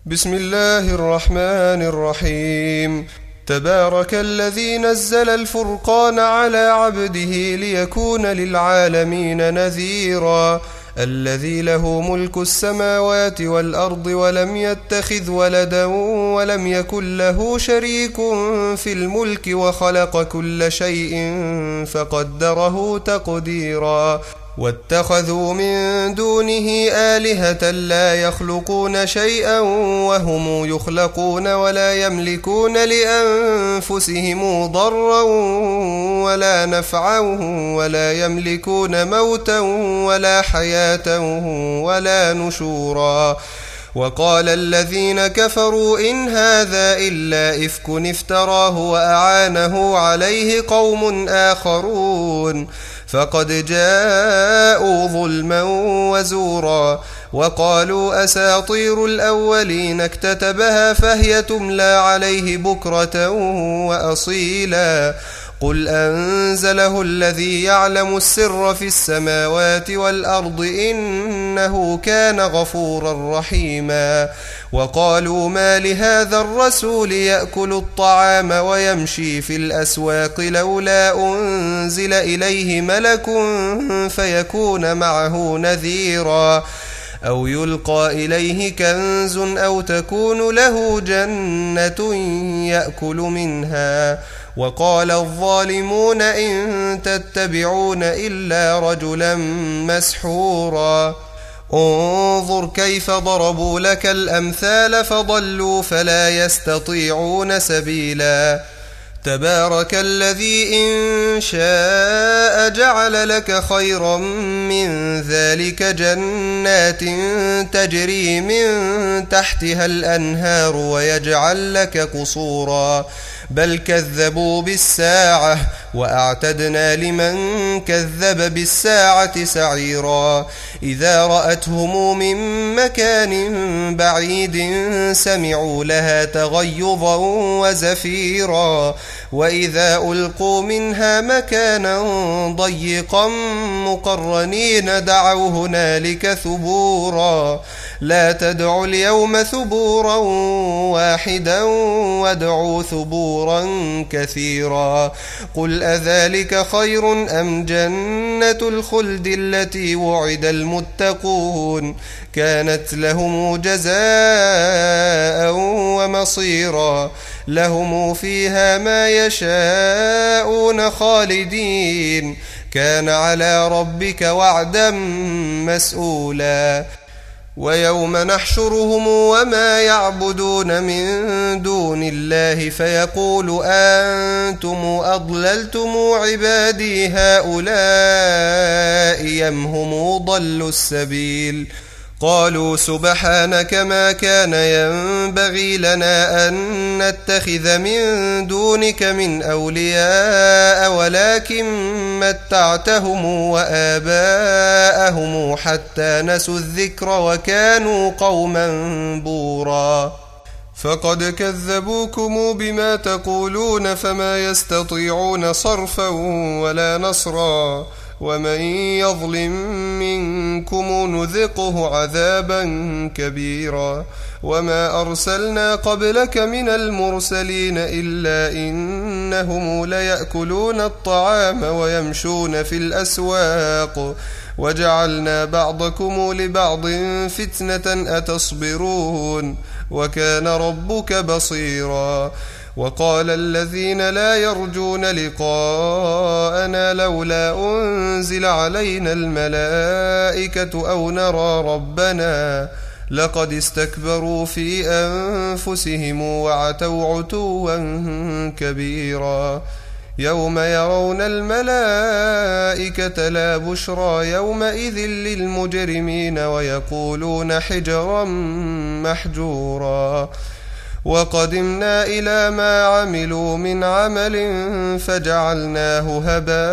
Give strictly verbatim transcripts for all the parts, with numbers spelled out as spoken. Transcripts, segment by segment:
بسم الله الرحمن الرحيم. تبارك الذي نزل الفرقان على عبده ليكون للعالمين نذيرا. الذي له ملك السماوات والأرض ولم يتخذ ولدا ولم يكن له شريك في الملك وخلق كل شيء فقدره تقديرا. واتخذوا من دونه آلهة لا يخلقون شيئا وهم يخلقون ولا يملكون لأنفسهم ضرا ولا نفعا ولا يملكون موتا ولا حياة ولا نشورا. وقال الذين كفروا إن هذا إلا إفك افتراه وأعانه عليه قوم آخرون فقد جاءوا ظلما وزورا. وقالوا أساطير الأولين اكتتبها فهي تملى عليه بكرة وأصيلا. قل أنزله الذي يعلم السر في السماوات والأرض إنه كان غفورا رحيما. وقالوا ما لهذا الرسول يأكل الطعام ويمشي في الأسواق لولا أنزل إليه ملك فيكون معه نذيرا أو يلقى إليه كنز أو تكون له جنة يأكل منها. وقال الظالمون إن تتبعون إلا رجلا مسحورا. انظر كيف ضربوا لك الأمثال فضلوا فلا يستطيعون سبيلا. تبارك الذي إن شاء جعل لك خيرا من ذلك جنات تجري من تحتها الأنهار ويجعل لك قصورا. بل كذبوا بالساعة وأعتدنا لمن كذب بالساعة سعيرا. إذا رأتهم من مكان بعيد سمعوا لها تغيظا وزفيرا. وإذا ألقوا منها مكانا ضيقا مقرنين دعوا هنالك ثبورا. لا تدعوا اليوم ثبورا واحدا وادعوا ثبورا كثيرا. قل أذلك خير أم جنة الخلد التي وعد المتقون كانت لهم جزاء ومصيرا. لهم فيها ما يشاءون خالدين كان على ربك وعدا مسؤولا. ويوم نحشرهم وما يعبدون من دون الله فيقول أنتم أضللتم عبادي هؤلاء أم هم ضلوا السبيل. قالوا سبحانك ما كان ينبغي لنا أن نتخذ من دونك من أولياء ولكن متعتهم وآباءهم حتى نسوا الذكر وكانوا قوما بورا. فقد كذبوكم بما تقولون فما يستطيعون صرفا ولا نصرا. ومن يظلم منكم نذقه عذابا كبيرا. وما أرسلنا قبلك من المرسلين إلا إنهم ليأكلون الطعام ويمشون في الأسواق وجعلنا بعضكم لبعض فتنة أتصبرون وكان ربك بصيرا. وقال الذين لا يرجون لقاءنا لولا أنزل علينا الملائكة أو نرى ربنا لقد استكبروا في أنفسهم وعتوا عتوا كبيرا. يوم يرون الملائكة لا بشرى يومئذ للمجرمين ويقولون حجرا محجورا. وقدمنا إلى ما عملوا من عمل فجعلناه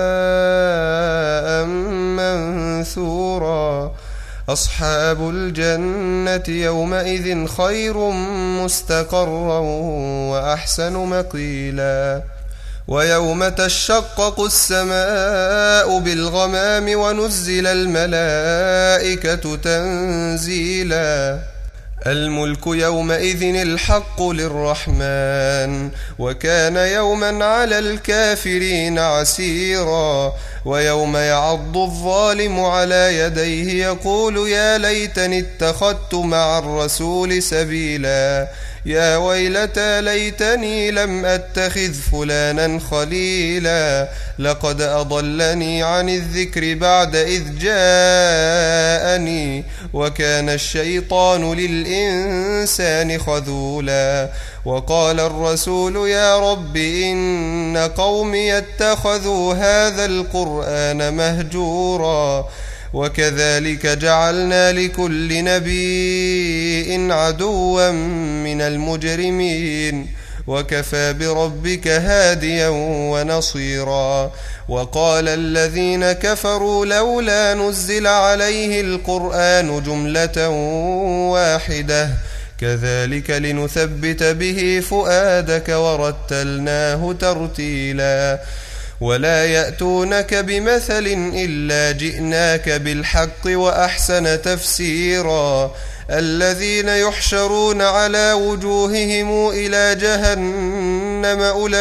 هباء منثورا. أصحاب الجنة يومئذ خير مستقرا وأحسن مقيلا. ويوم تشقق السماء بالغمام ونزل الملائكة تنزيلا. الملك يومئذ الحق للرحمن وكان يوما على الكافرين عسيرا ويوم يعض الظالم على يديه يقول يا ليتني اتخذت مع الرسول سبيلا يا ويلتى ليتني لم أتخذ فلانا خليلا لقد أضلني عن الذكر بعد إذ جاءني وكان الشيطان للإنسان خذولا وقال الرسول يا رب إن قومي اتخذوا هذا القرآن مهجورا وكذلك جعلنا لكل نبي عدوا من المجرمين وكفى بربك هاديا ونصيرا وقال الذين كفروا لولا نزل عليه القرآن جملة واحدة كذلك لنثبت به فؤادك ورتلناه ترتيلا ولا يأتونك بمثل إلا جئناك بالحق وأحسن تفسيرا الذين يحشرون على وجوههم إلى جهنم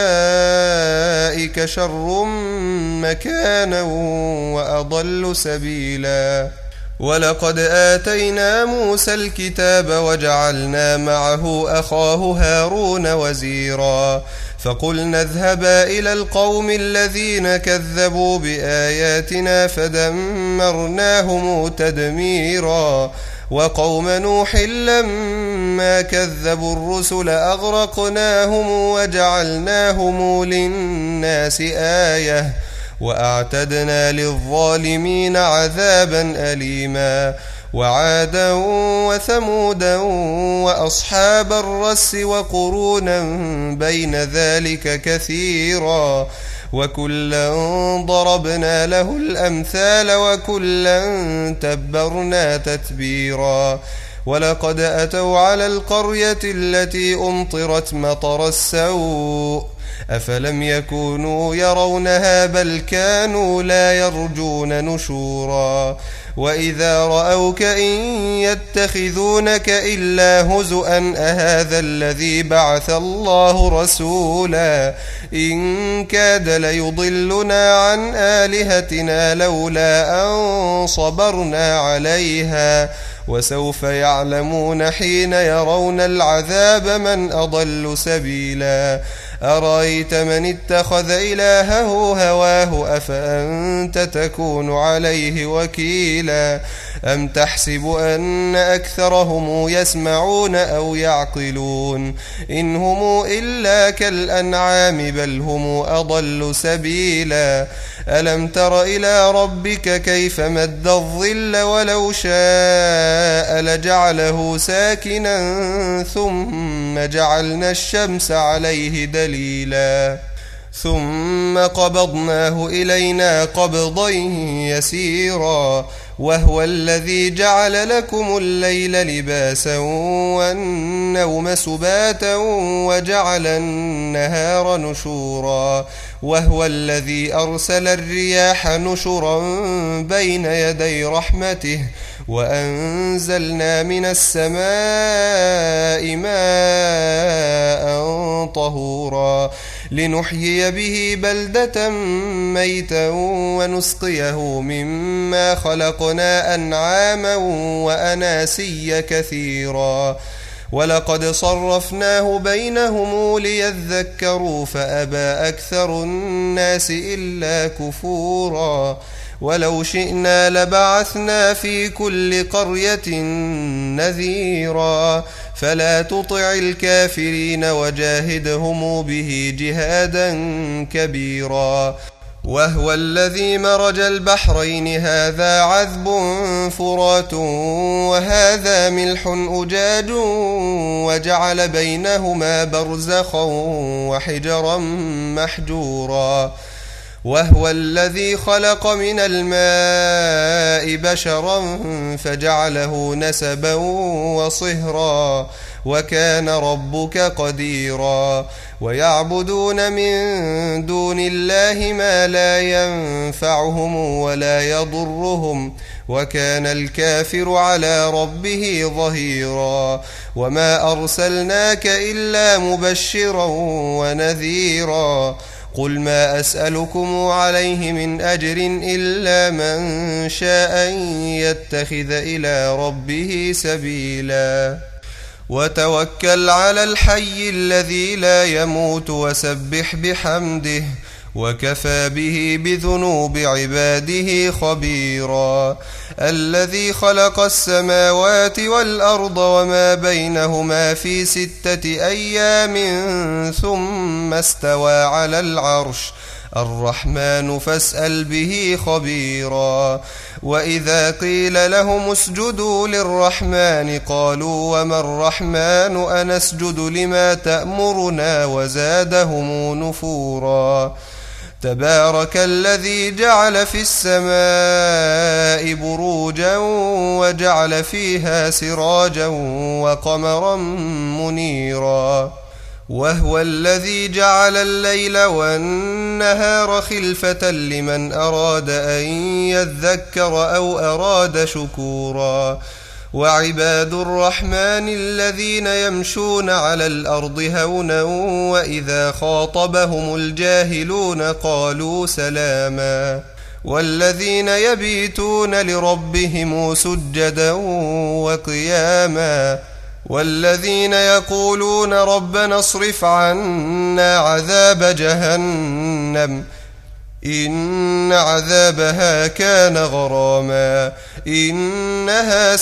أولئك شر مكانا وأضل سبيلا ولقد آتينا موسى الكتاب وجعلنا معه أخاه هارون وزيرا فقلنا اذهبا إلى القوم الذين كذبوا بآياتنا فدمرناهم تدميرا وقوم نوح لما كذبوا الرسل أغرقناهم وجعلناهم للناس آية وأعتدنا للظالمين عذابا أليما وعادا وثمودا وأصحاب الرس وقرونا بين ذلك كثيرا وكلا ضربنا له الأمثال وكلا تبرنا تتبيرا ولقد أتوا على القرية التي أمطرت مطر السوء أفلم يكونوا يرونها بل كانوا لا يرجون نشورا وإذا رأوك إن يتخذونك إلا هزؤا أهذا الذي بعث الله رسولا إن كاد ليضلنا عن آلهتنا لولا أن صبرنا عليها وسوف يعلمون حين يرون العذاب من أضل سبيلا أرأيت من اتخذ إلهه هواه أفأنت تكون عليه وكيلا أم تحسب أن أكثرهم يسمعون أو يعقلون إن هم إلا كالأنعام بل هم أضل سبيلا ألم تر إلى ربك كيف مد الظل ولو شاء لجعله ساكنا ثم جعلنا الشمس عليه دليلا ثم قبضناه إلينا قبضا يسيرا وهو الذي جعل لكم الليل لباسا والنوم سباتا وجعل النهار نشورا وهو الذي أرسل الرياح نشرا بين يدي رحمته وأنزلنا من السماء ماء طهورا لنحيي به بلدة ميتا ونسقيه مما خلقنا أنعاما وأناسيا كثيرا ولقد صرفناه بينهم ليذكروا فأبى أكثر الناس إلا كفورا ولو شئنا لبعثنا في كل قرية نذيرا فلا تطع الكافرين وجاهدهم به جهادا كبيرا وهو الذي مرج البحرين هذا عذب فرات وهذا ملح أجاج وجعل بينهما برزخا وحجرا محجورا وهو الذي خلق من الماء بشرا فجعله نسبا وصهرا وكان ربك قديرا ويعبدون من دون الله ما لا ينفعهم ولا يضرهم وكان الكافر على ربه ظهيرا وما أرسلناك إلا مبشرا ونذيرا قل ما أسألكم عليه من أجر إلا من شاء أن يتخذ إلى ربه سبيلا وتوكل على الحي الذي لا يموت وسبح بحمده وكفى به بذنوب عباده خبيرا الذي خلق السماوات والأرض وما بينهما في ستة أيام ثم استوى على العرش الرحمن فاسأل به خبيرا وإذا قيل لهم اسجدوا للرحمن قالوا وما الرحمن أنسجد لما تأمرنا وزادهم نفورا تبارك الذي جعل في السماء بروجا وجعل فيها سراجا وقمرا منيرا وهو الذي جعل الليل والنهار خلفة لمن أراد أن يذكر أو أراد شكورا وعباد الرحمن الذين يمشون على الأرض هونا وإذا خاطبهم الجاهلون قالوا سلاما والذين يبيتون لربهم سجدا وقياما والذين يقولون ربنا اصرف عنا عذاب جهنم إن عذابها كان غراما إنها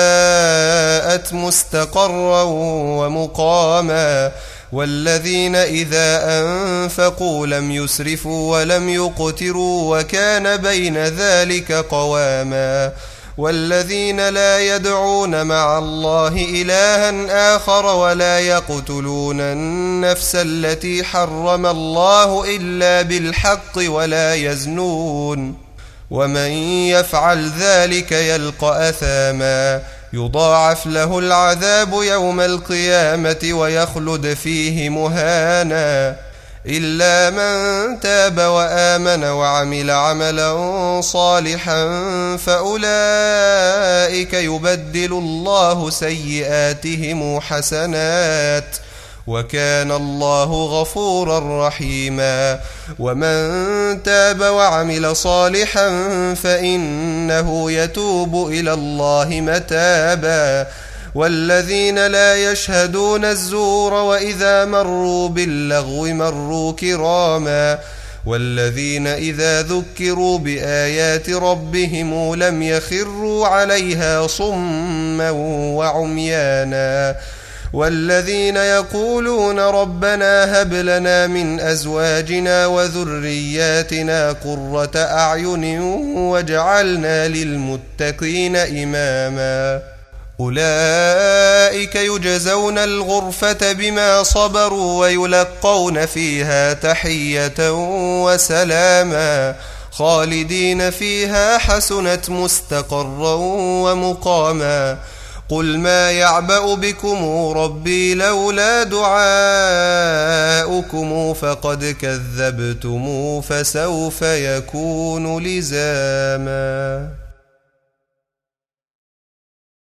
ساءت مستقرا ومقاما والذين إذا أنفقوا لم يسرفوا ولم يقتروا وكان بين ذلك قواما والذين لا يدعون مع الله إلها آخر ولا يقتلون النفس التي حرم الله إلا بالحق ولا يزنون ومن يفعل ذلك يلقى أثاما يضاعف له العذاب يوم القيامة ويخلد فيه مهانا إلا من تاب وآمن وعمل عملا صالحا فأولئك يبدل الله سيئاتهم حسنات وكان الله غفورا رحيما ومن تاب وعمل صالحا فإنه يتوب إلى الله متابا والذين لا يشهدون الزور وإذا مروا باللغو مروا كراما والذين إذا ذكروا بآيات ربهم لم يخروا عليها صما وعميانا والذين يقولون ربنا هب لنا من أزواجنا وذرياتنا قرة أعين واجعلنا للمتقين إماما أولئك يجزون الغرفة بما صبروا ويلقون فيها تحية وسلاما خالدين فيها حسنت مستقرا ومقاما قل ما يعبأ بكم ربي لولا دعاؤكم فقد كذبتم فسوف يكون لزاما.